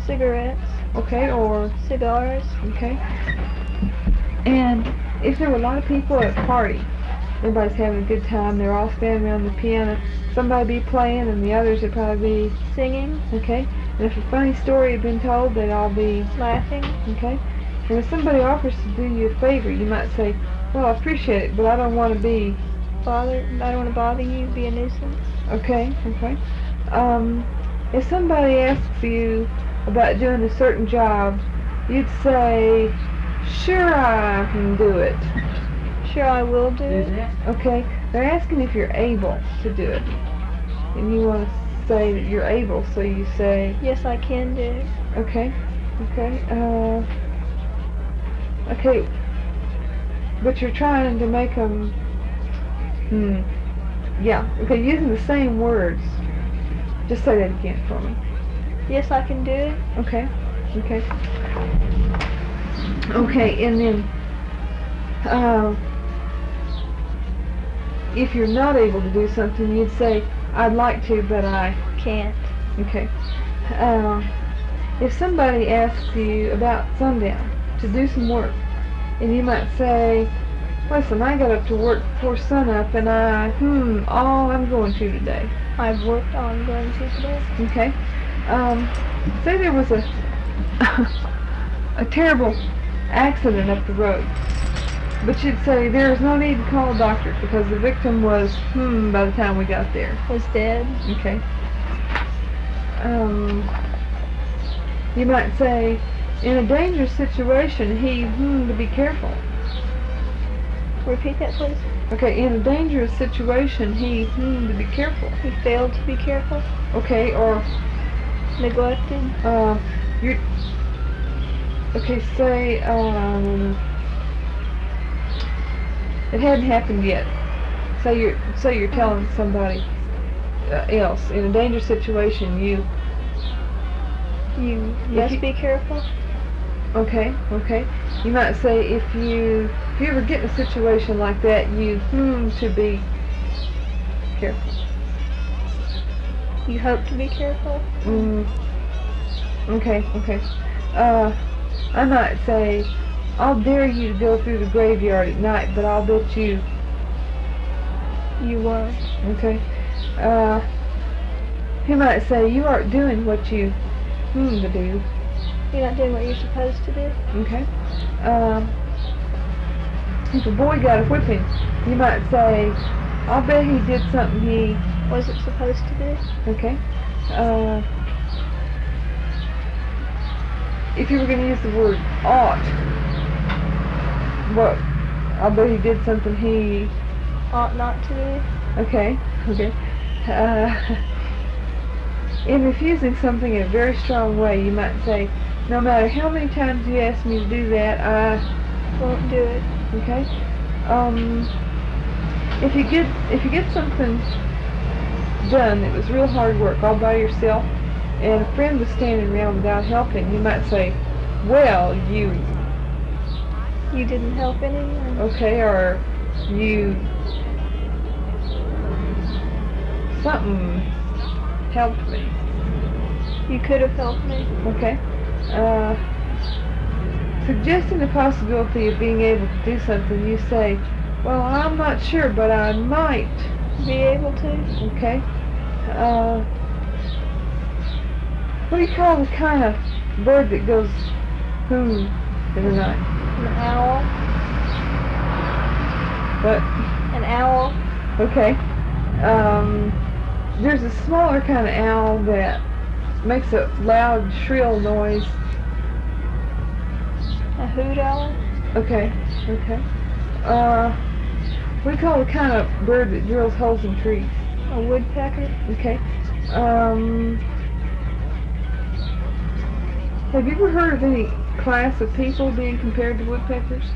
Cigarettes. Okay, or Cigars. okay. And if there were a lot of people at a party, everybody's having a good time, they're all standing around the piano, somebody be playing and the others would probably be Singing. okay. And if a funny story had been told, they'd all be Laughing. okay. And if somebody offers to do you a favor, you might say, well, I appreciate it, but I don't want to be I don't want to bother you, be a nuisance. okay, okay. If somebody asks you about doing a certain job, you'd say, sure, I can do it. Sure, I will do it. Okay, they're asking if you're able to do it. And you want to say that you're able, so you say, Yes, I can do it. okay, okay, okay, but you're trying to make them, yeah, okay, using the same words. Just say that again for me. Yes, I can do it. Okay, okay. Okay, and then, if you're not able to do something, you'd say, I'd like to, but I can't. Okay. If somebody asks you about sundown to do some work, and you might say, listen, I got up to work before sunup, and all I'm going to today. I've worked all I'm going to today. Okay. Say there was a terrible accident up the road, but you'd say there is no need to call a doctor because the victim was by the time we got there. Was dead. Okay. You might say, in a dangerous situation, he to be careful. Repeat that, please. Okay, in a dangerous situation, he to be careful. He failed to be careful. Okay, or neglected. You. Okay, say it hadn't happened yet. Say you're telling somebody else in a dangerous situation. You must be careful. Okay, okay. You might say if you ever get in a situation like that, you to be careful. You hope to be careful. Okay, okay. I might say, I'll dare you to go through the graveyard at night, but I'll bet you won't. Okay. He might say, you aren't doing what you to do. You're not doing what you're supposed to do. Okay. If a boy got a whipping, you might say, I'll bet he did something he wasn't supposed to do. Okay. If you were going to use the word ought, what? I'll bet he did something he ought not to do. Okay, okay. In refusing something in a very strong way, you might say, no matter how many times you ask me to do that, I won't do it. Okay. If you get something done that was real hard work all by yourself, and a friend was standing around without helping, you might say, well, you didn't help anyone. Okay, or you something helped me. You could have helped me. Okay. Suggesting the possibility of being able to do something, you say, well, I'm not sure, but I might be able to. Okay. What do you call the kind of bird that goes in the night? An owl. What? An owl. Okay. There's a smaller kind of owl that makes a loud, shrill noise. A hoot owl? Okay, okay. What do you call the kind of bird that drills holes in trees? A woodpecker? Okay. Have you ever heard of any class of people being compared to woodpeckers?